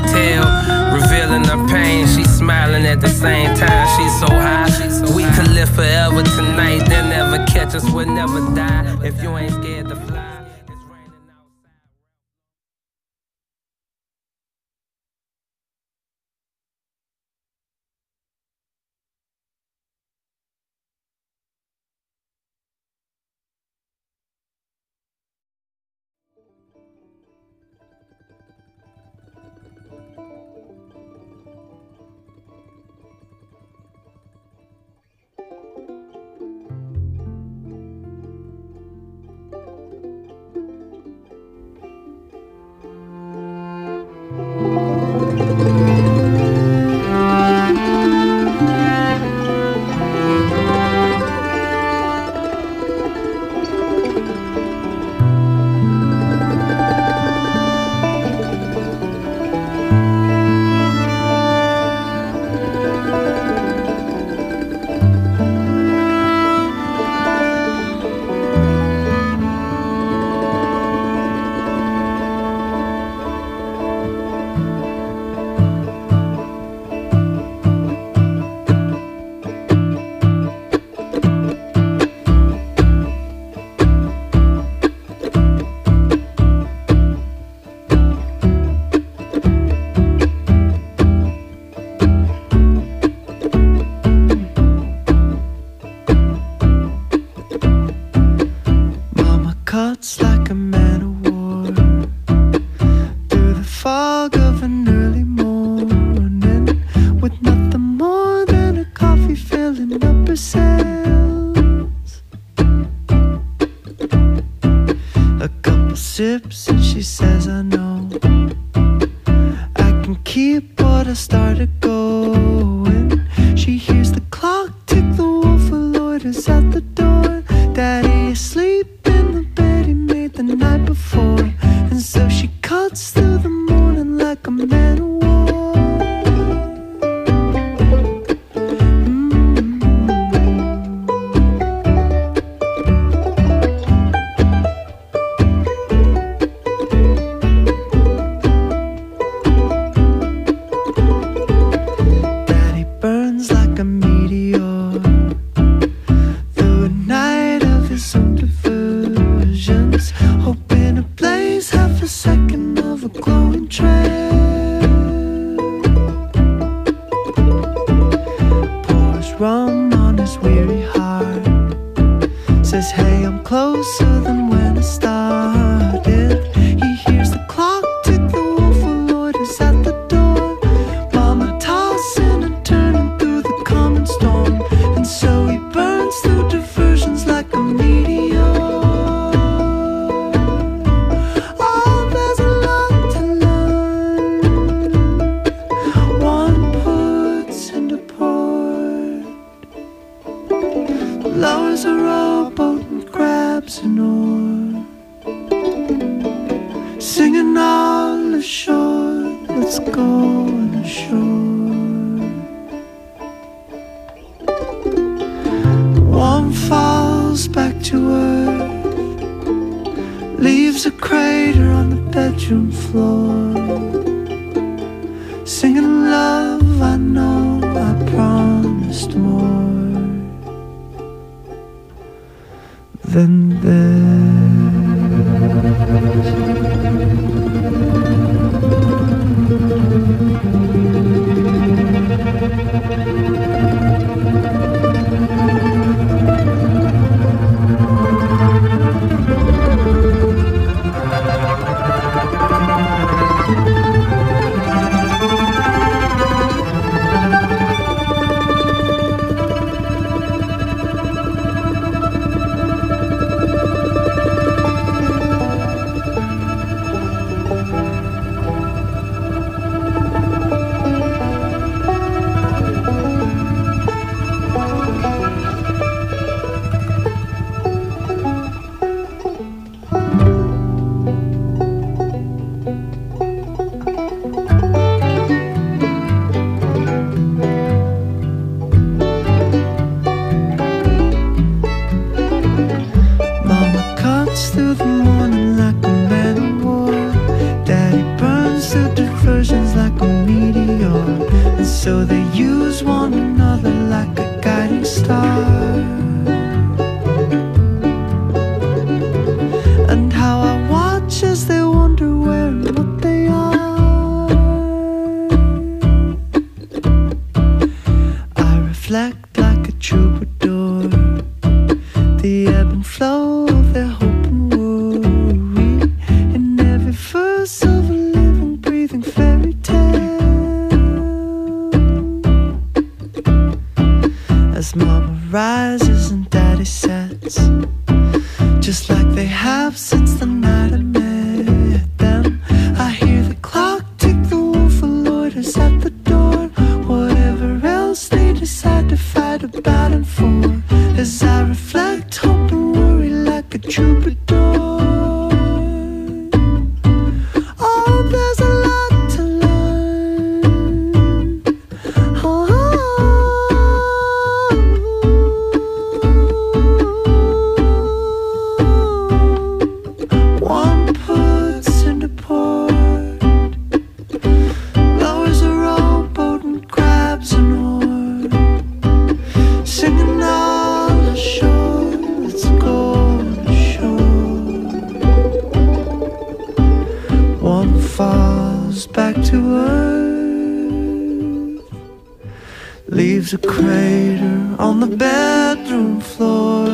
tell, revealing her pain. She's smiling at the same time. She's so high, we could live forever tonight. They'll never catch us, we'll never die. If you ain't scared to fly. Cuts like a man of war through the fog of an early morning, with nothing more than a coffee filling up her sails. A couple sips and she says, I know I can keep what I started going. She hears the clock tick, the wolf loiters at the door. Daddy asleep the night before, and so she cuts through the morning like a man of war. Daddy burns like a meteor through a night of his own diversions, hoping to blaze half a second of a glowing trail. Pours rum on his weary heart, says, hey, I'm closer than when I started. He hears the clock tick, the wolf loiters at the door. Mama tossing and turning through the common storm, and so he burns through diversions like a meteor. Lowers a rowboat and grabs an oar, singing all ashore, let's go ashore. One falls back to earth, leaves a crater on the bedroom floor, singing love, I know I promised more than this. troubadour. The ebb and flow of their hope and worry, in every verse of a living, breathing fairy tale. As mama rises and daddy sets, just like they have since the night I met them. I hear the clock tick, the wolf loiters at the door. Whatever else they decide to fight about and for, as I reflect, hope and worry like a troubadour. Oh, there's a lot to learn. One puts into port, lowers a rowboat and grabs an oar, singing all ashore, let's go ashore. One falls back to earth, leaves a crater on the bedroom floor,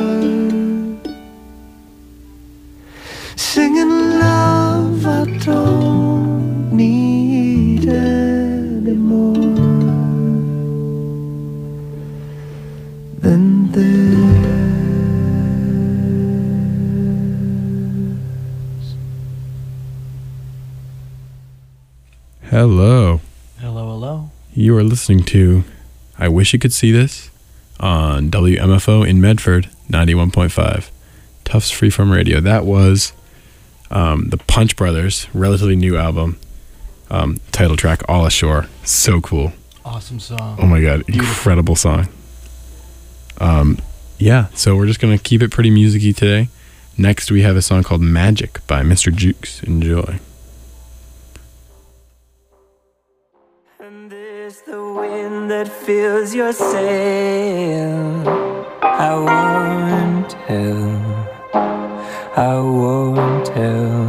singing love I don't need anymore than this. Hello. Hello, hello. You are listening to I Wish You Could See This on WMFO in Medford, 91.5. Tufts Freeform Radio. That was the Punch Brothers' relatively new album, title track, All Ashore. So cool. Awesome song. Oh my God. Incredible song. Yeah, so we're just going to keep it pretty music-y today. Next, we have a song called Magic by Mr. Jukes. Enjoy. And there's the wind that fills your sail. I won't tell, I won't tell.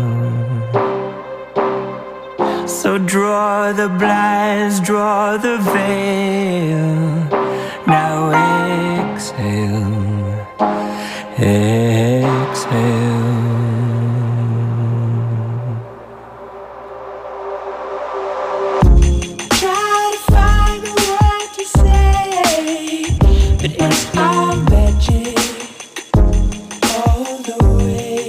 So draw the blinds, draw the veil. Now exhale, exhale. Try to find a word to say, but it's all magic all the way.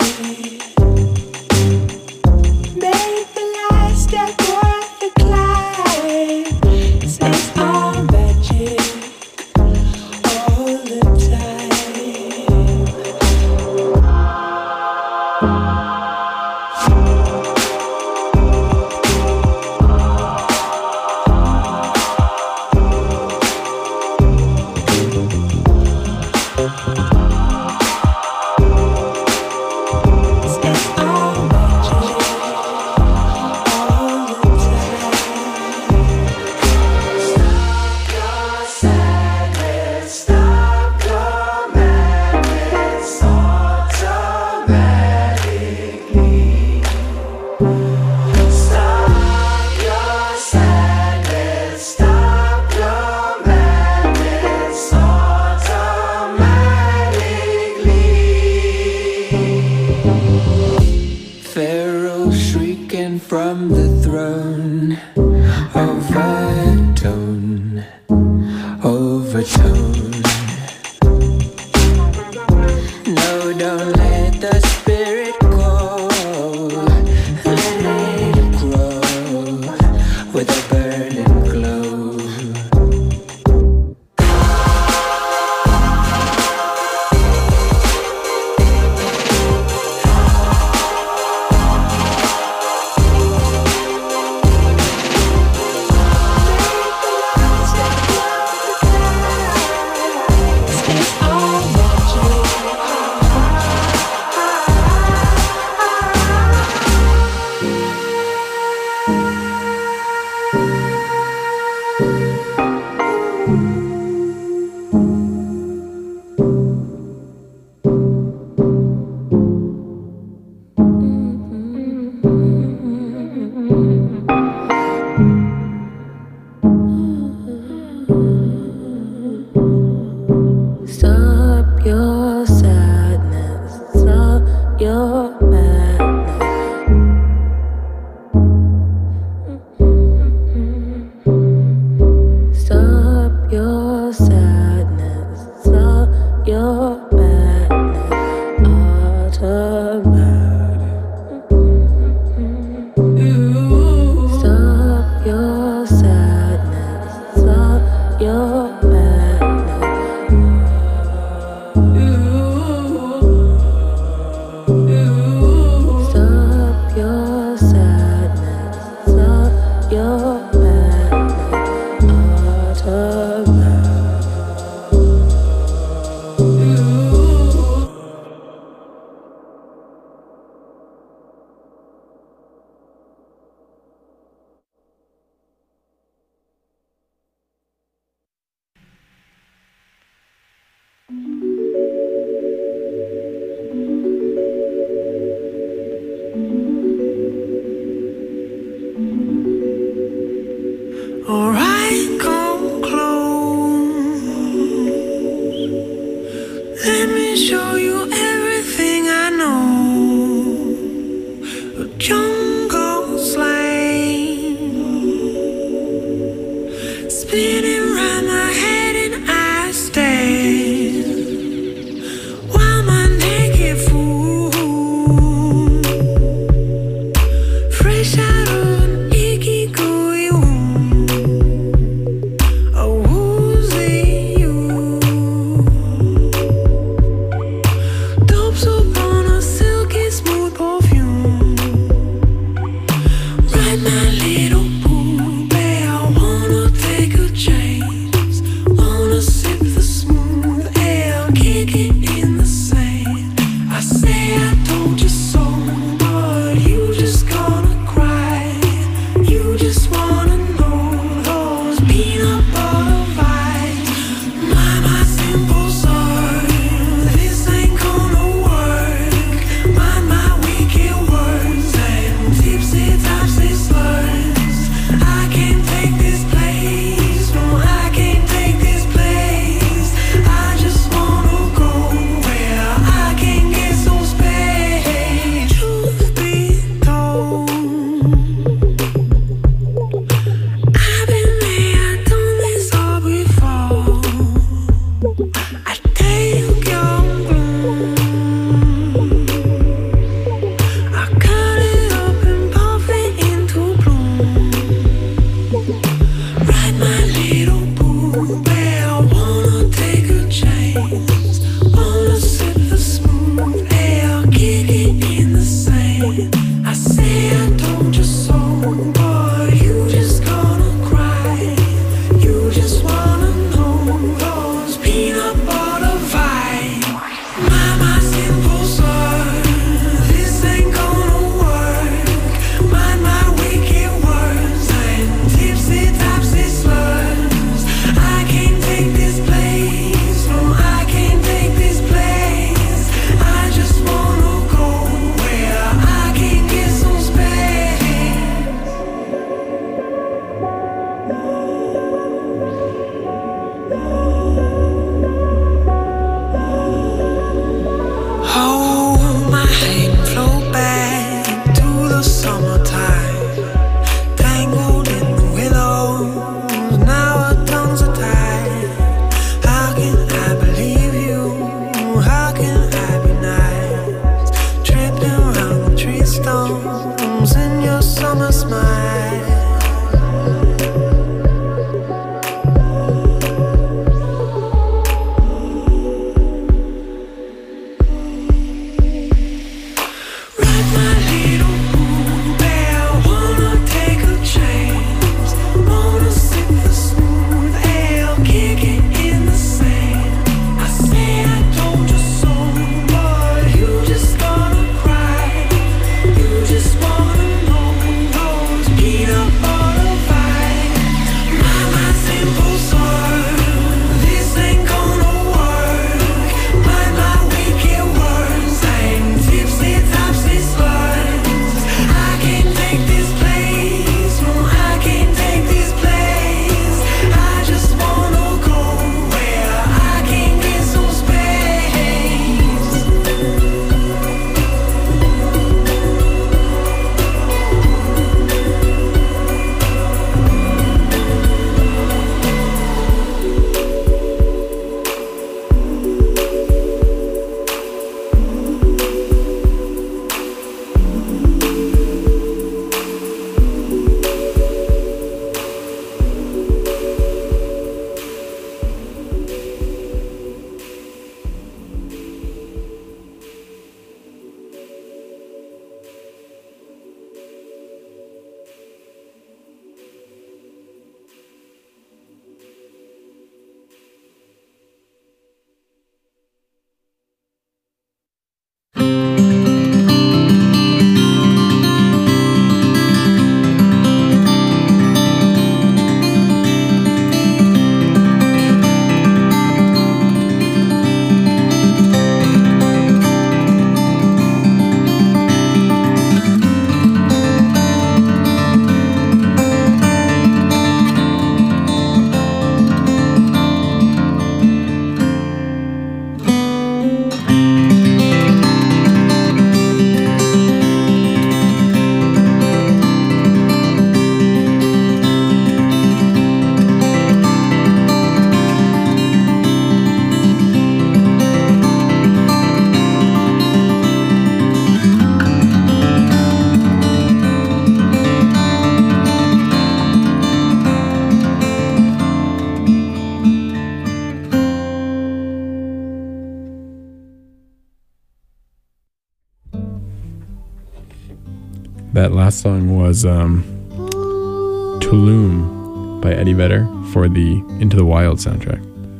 Make the last step worth the climb. It's all magic all the time. Pharaoh shrieking from the throne, overtone, overtone. No, don't let the spirit go, let it grow with a burning glow. Alright, come close. Let me show you everything I know. A jungle slang spinning round my head and I stand while my naked fool fresh out of an icky gooey womb. Oh, who's you? Dopes upon a silky smooth perfume. Right, my little boo, babe, I wanna take a chance. That last song was Tulum by Eddie Vedder for the Into the Wild soundtrack.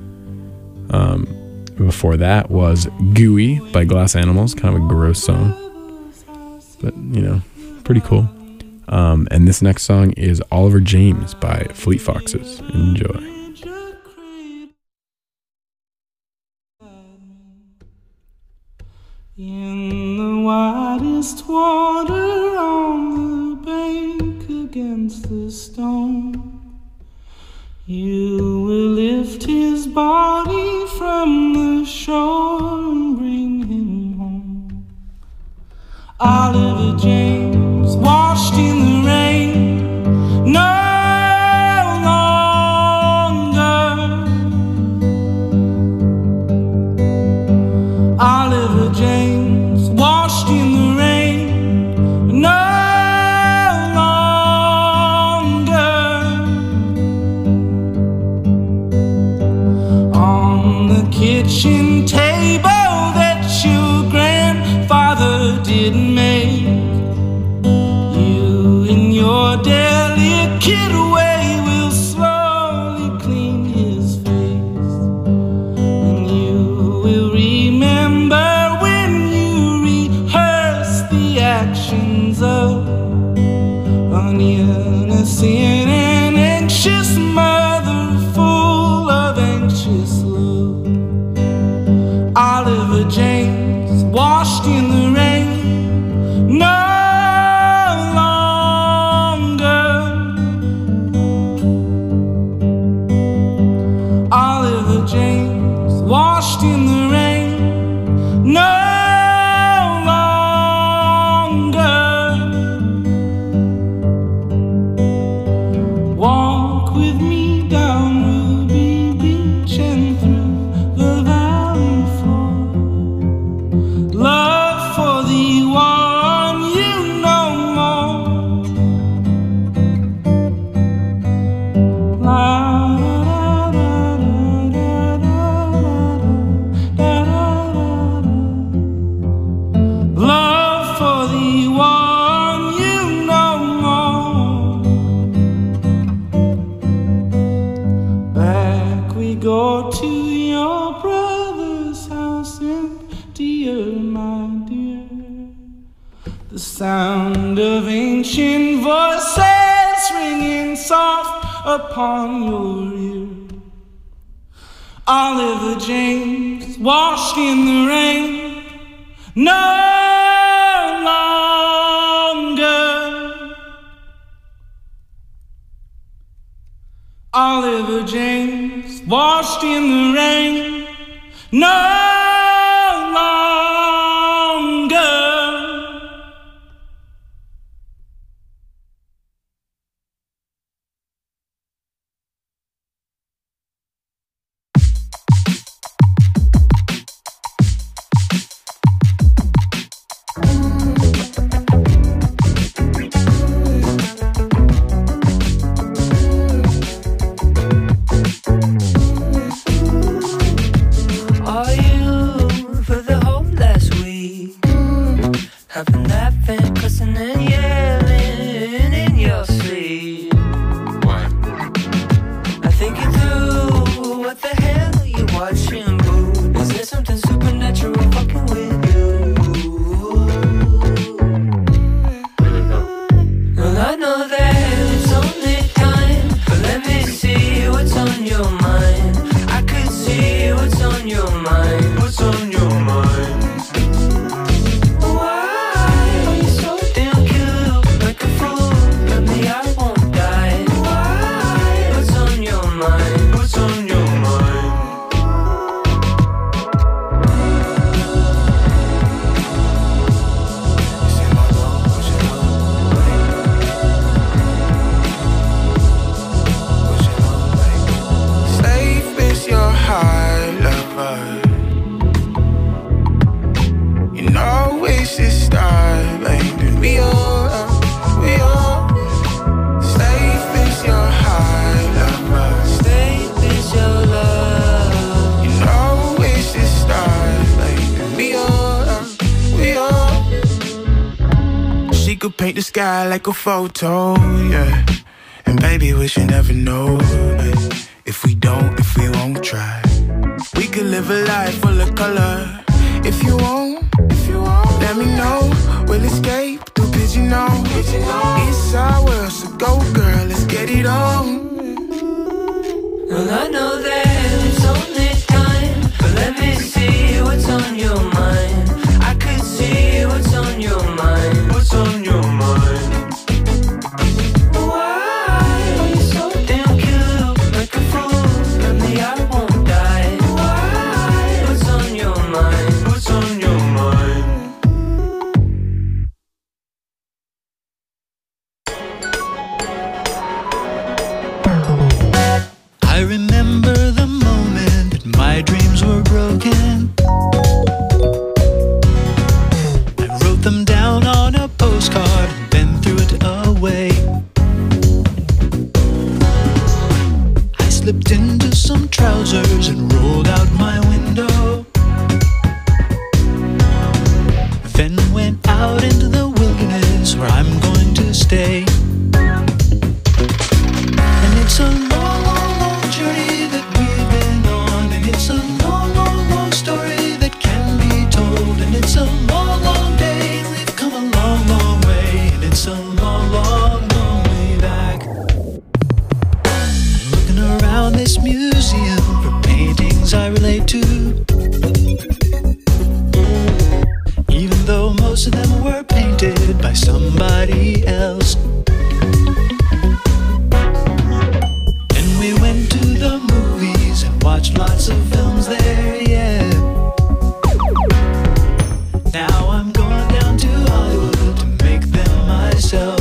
Before that was Gooey by Glass Animals, kind of a gross song, but pretty cool. And this next song is Oliver James by Fleet Foxes. Enjoy. In the widest water on the bank against the stone, you will lift his body from the shore and bring him home. Oliver James, washed in the rain, no longer. Oliver James, washed in the rain, no longer. On the kitchen table that your grandfather didn't make, you in your delicate way will slowly clean his face, and you will remember when you rehearse the actions of an innocent and anxious mother full of anxious love. Oliver James, washed in the rain, no longer. Oliver James, washed in the rain, no longer. Walk with me down Ruby Beach and through the valley floor. Love for the one you know more. La da da da da da da. Love for the one you know more. Back we go to your brother's house, emptier, my dear. The sound of ancient voices ringing soft upon your ear. Oliver James, washed in the rain, no longer. Oliver James, washed in the rain, no longer. Are you for the whole last week? Have been laughing, cussing and yelling in your sleep. What? I think you do. What the hell are you watching, boo? Is there something supernatural fucking with you? Well, I know that it's only time, but let me see what's on your mind. I could see what's on your mind. What's on your mind? Why are you so damn cute, like a fool? Let me, I won't die. Why? What's on your mind? What's on your mind? could paint the sky like a photo, yeah. And baby, we should never know, if we won't try. We could live a life full of color. If you won't, let me know. We'll escape through Pigeon-Hole. It's our world, so go girl, let's get it on. Well, I know that it's only time, but let me see what's on your mind. I could see what's on your mind. What's on your mind? Why are you so damn cute? Like a fool, let me, I won't die. Why? What's on your mind? What's on your mind? I remember the moment that my dreams were broken. I wrote them down on a postcard and then threw it away. I slipped into some trousers and rolled out my window. Then went out into the wilderness where I'm going to stay. And it's a long, long, long journey that we've been on. And it's a long, long, long story that can be told. And it's a long, long day, we've come a long, long way. And it's a long, long, long way back. Looking around this museum for paintings I relate to, even though most of them were painted by somebody else. And we went to the movies and watched lots of films there, yeah. Now I'm going down to Hollywood to make them myself.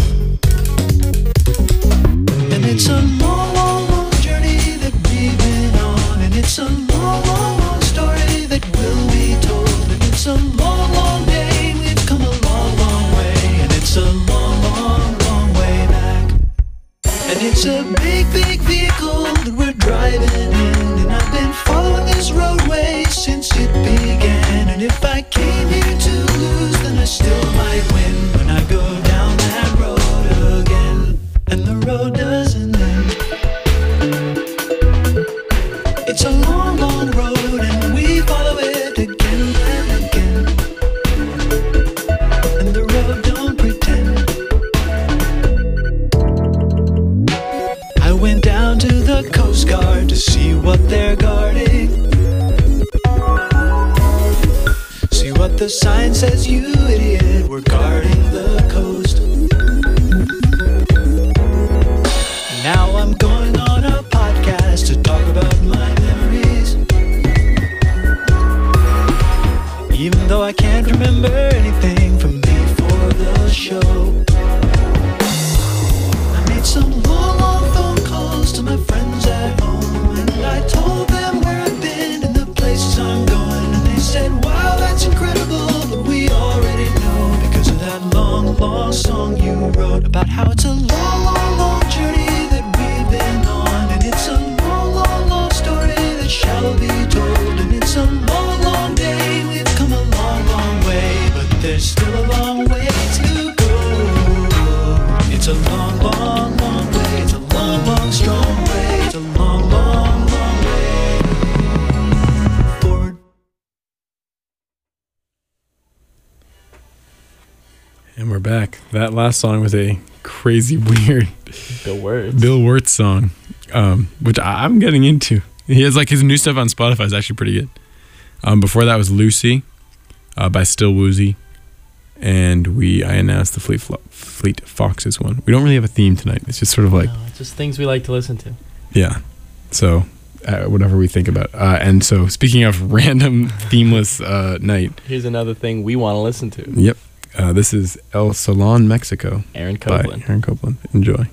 And it's a long, long, long journey that we've been on. And it's a long, long, long story that will be told. And it's a long, long day, we've come a long, long way. And it's a long, long, long way back. And it's a big, big vehicle that we're driving in. And I've been following this roadway since it began. And if I came here to lose, then I still might win when I go down that road again. And the road doesn't end. It's a long, long road and we follow it again and again. And the road don't pretend. I went down to the Coast Guard to see what they're guarding. See what the sign says, you idiot, we're guarding the coast. Now I'm going on a podcast to talk about my memories. Even though I can't remember anything from before the show. I made some long, long phone calls to my friends at home. And I told them where I've been and the places I'm going. And they said, wow, that's incredible, but we already know. Because of that long, long song you wrote about how it's a long, long, long journey that we've been on. And it's a long, long, long story that shall be told. And it's a long, long day, we've come a long, long way. But there's still a long way to go. It's a long, long, long way. It's a long, long, strong way. It's a long, long, long way forward. And we're back. That last song was a crazy, weird Bill Wirtz. Bill Wirtz song, which I'm getting into. He has like his new stuff on Spotify is actually pretty good. Before that was Lucy by Still Woozy. And I announced the Fleet Foxes one. We don't really have a theme tonight. It's just sort of like... No, it's just things we like to listen to. Yeah. So, whatever we think about. And so, speaking of random, themeless night. Here's another thing we want to listen to. Yep. This is El Salon, Mexico. Aaron Copland. By Aaron Copland. Enjoy.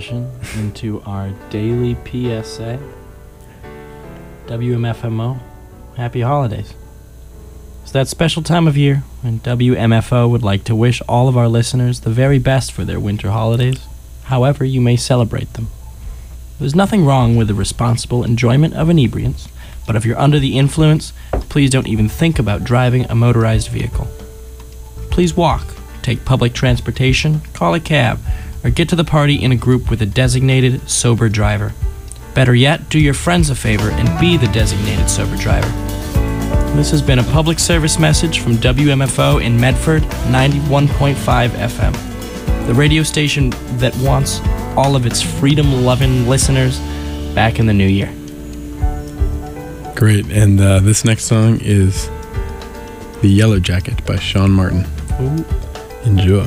transition into our daily PSA. WMFMO, happy holidays. It's that special time of year when WMFO would like to wish all of our listeners the very best for their winter holidays, however you may celebrate them. There's nothing wrong with the responsible enjoyment of inebriants, but if you're under the influence, please don't even think about driving a motorized vehicle. Please walk, take public transportation, call a cab, or get to the party in a group with a designated sober driver. Better yet, do your friends a favor and be the designated sober driver. This has been a public service message from WMFO in Medford, 91.5 FM, the radio station that wants all of its freedom-loving listeners back in the new year. Great, and this next song is The Yellow Jacket by Sean Martin. Ooh. Enjoy.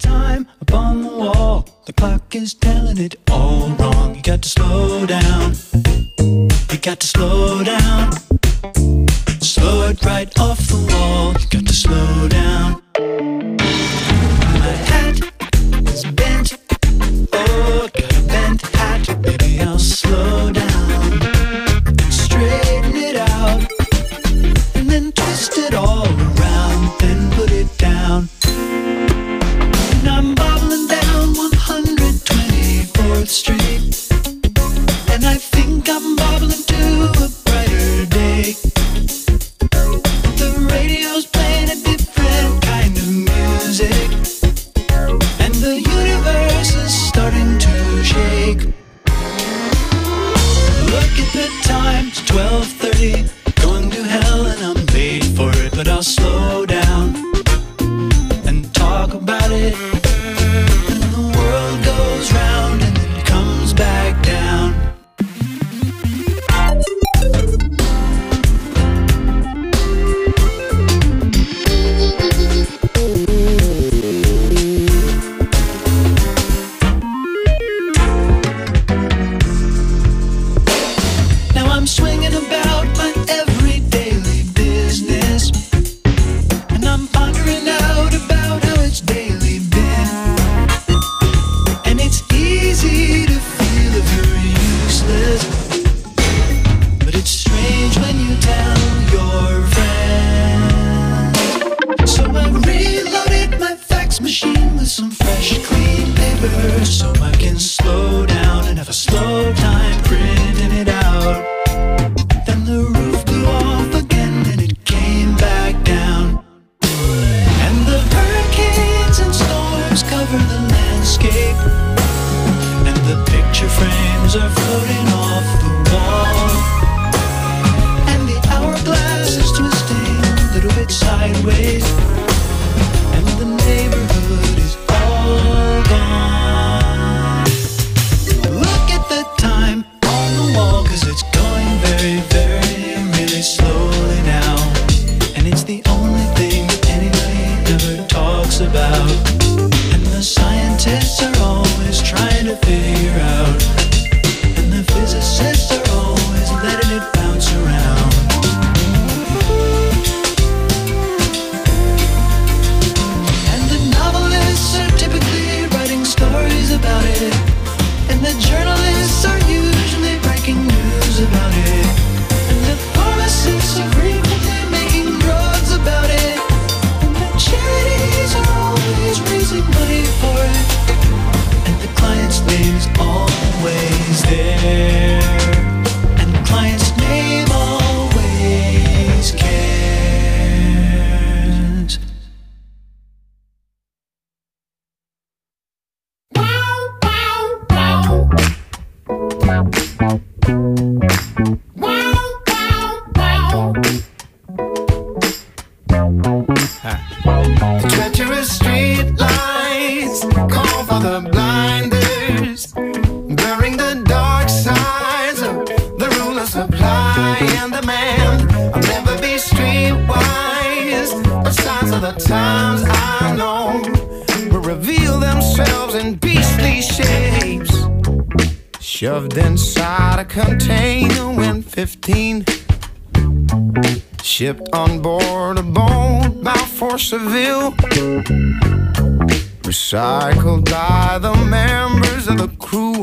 time upon the wall. The clock is telling it all wrong. You got to slow down. You got to slow down. Slow it right off the wall. You got to slow down. My hat is bent. Oh, got a bent hat. Maybe I'll slow down. Straighten it out. And then twist it all around. Then put it down. And I'm bobbling down 124th Street. And I think I'm bobbling to a brighter day. The radio's playing a different kind of music. And the universe is starting to shake. Look at the time, it's 12:30. Going to hell and I'm late for it. But I'll slow down and talk about it. And the world goes round and then comes back down. Now I'm swinging about my every daily business. And I'm pondering out about how it's daily been. And it's easy to feel if you're useless. But it's strange when you tell your friends. So I reloaded my fax machine with some fresh, clean paper. So I can slow down and have a slow time printing it out. Then the roof blew off again and it came back down. And the hurricanes and storms cover the landscape. And the picture frames are floating off the wall. And the hourglass is twisting a little bit sideways. And the neighborhood is all gone. Look at the time on the wall, 'cause it's going very, very, really slowly now. And it's the only thing that anybody ever talks about. And the scientists are always trying to figure out. And the physicists are always letting it bounce around. And the novelists are typically writing stories about it. And the journalists are usually breaking news about it. And the pharmacists are frequently making drugs about it. And the charities are always raising money for it. And the client's name is always there. And the client's name always cares. Treacherous street lights call for the blinders, blurring the dark sides of the rule of supply and demand. I'll never be streetwise, but signs of the times I know will reveal themselves in beastly shapes, shoved inside a container when 15. Shipped on board a boat bound for Seville, recycled by the members of the crew.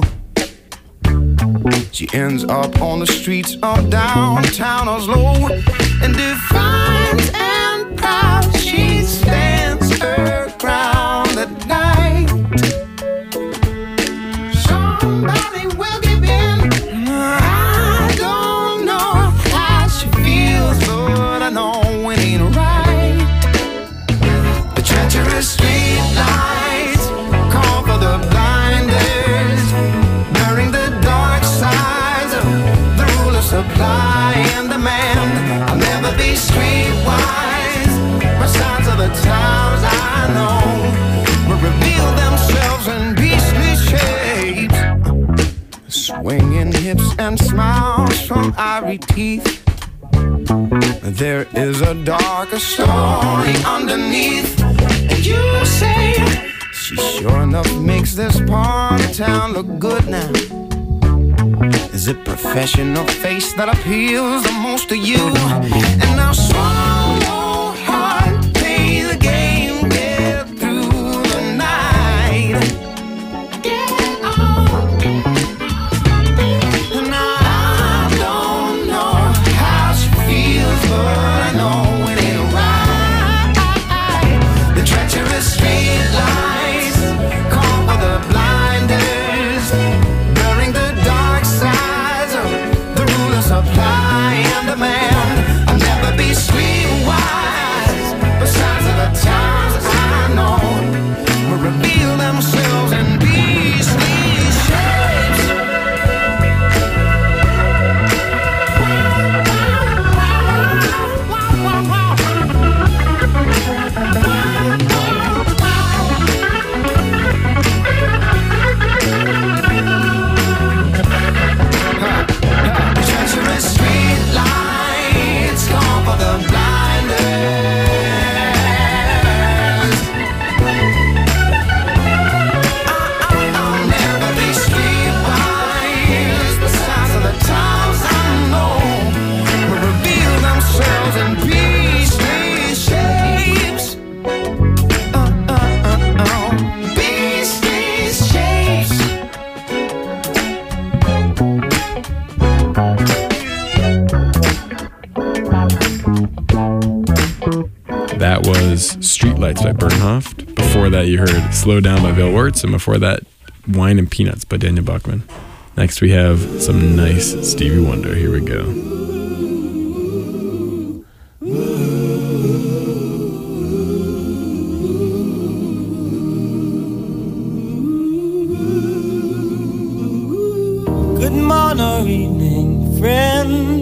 She ends up on the streets of downtown Oslo, and defiant and proud she stands her ground at night. Somebody will give in. I don't know how she feels, but I know it ain't right. The treacherous street lights call for the blinders, blurring the dark sides of the rule of supply and demand. I'll never be streetwise, but signs of the times I know will reveal themselves in beastly shapes, swinging hips and smiles from ivory teeth. There is a darker story underneath. And you say She sure enough makes this part of town look good now. Is it professional face that appeals the most to you? And now swallow hard, play the game, get through the night. Get on. And I don't know how she feels, but I know it ain't right. The treacherous street lights call for the blinders, blurring the dark sides of the ruler supply and demand. I'll never be streetwise, besides of the times I know will reveal themselves in beastly shapes. Treacherous street lights call for the blinders. I'll never be streetwise. The size of the times I know will reveal themselves in beastly shapes. Beastly shapes. That was Streetlights by Bernhoft. Before that, you heard Slow Down by Bill Wirtz. And before that, Wine and Peanuts by Daniel Buchman. Next, we have some nice Stevie Wonder. Here we go. Good morning or evening, friends.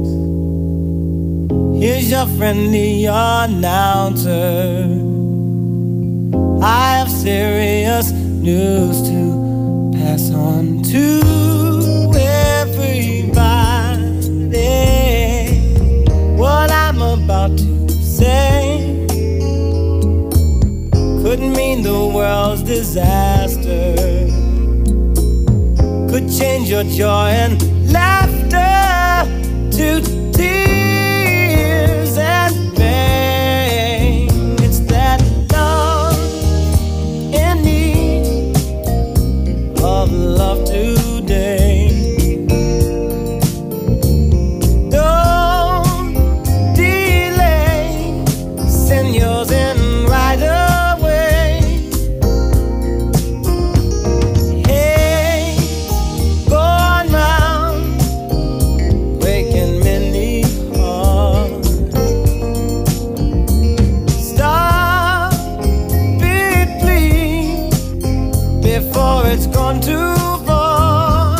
Here's your friendly announcer. I have serious news to pass on to everybody. What I'm about to say could mean the world's disaster, could change your joy and laughter to tears and pain. It's that love in need of love today. Don't delay, send yours in right away. Hey, go on round, waking many hearts. Stop it, please, before it's gone too far.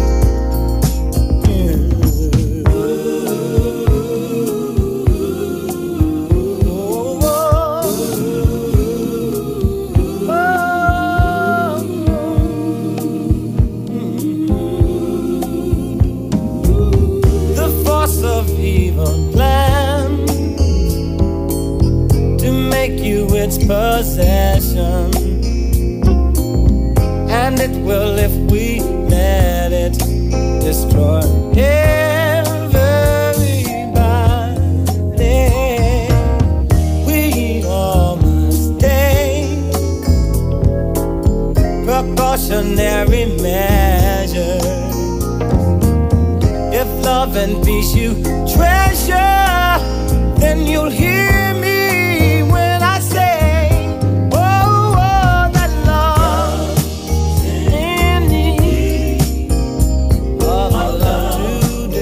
The force of evil plans to make you its possession, and it will if we let it destroy everybody. We all must take precautionary measures. If love and peace you treasure, then you'll hear me when I say, oh, oh, that love in need of love today.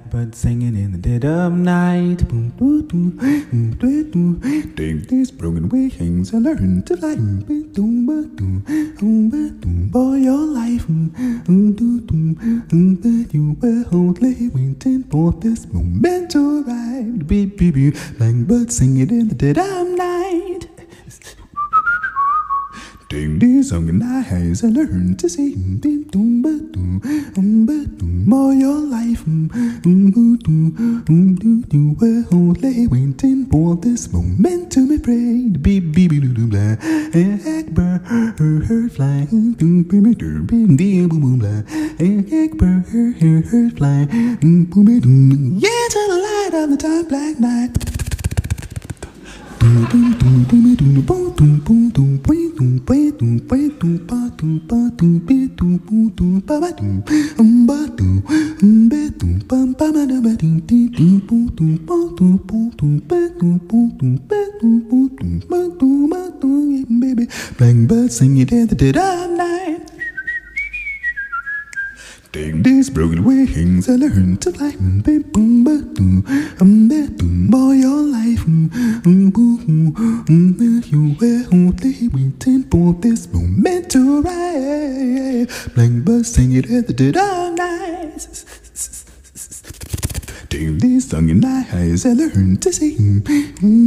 Blackbird singing in the dead of night. Boom, boom, boom, boom, boom, boom. Take these broken wings and learn to fly. Boom, boom, boom, boom, boom. Boy, your life. You were only waiting for this moment to arrive. Beep, beep, beep. Blackbird singing in the dead of night. Take this song in my eyes and learn to sing. All your life, you were only waiting for this moment to be afraid. Beep, beep, beep, beep, blah. Bird flying, boom, boom, boom, boom, boom, blah. Bird flying, boom, boom, boom. Yeah, to the light of the dark black night. Blackbird singing in the dead of night. Take these broken wings and learn to fly. All your life, you were only waiting for this moment to arrive. Blackbird singing in the dead of night. Take this song in my eyes and learn to sing.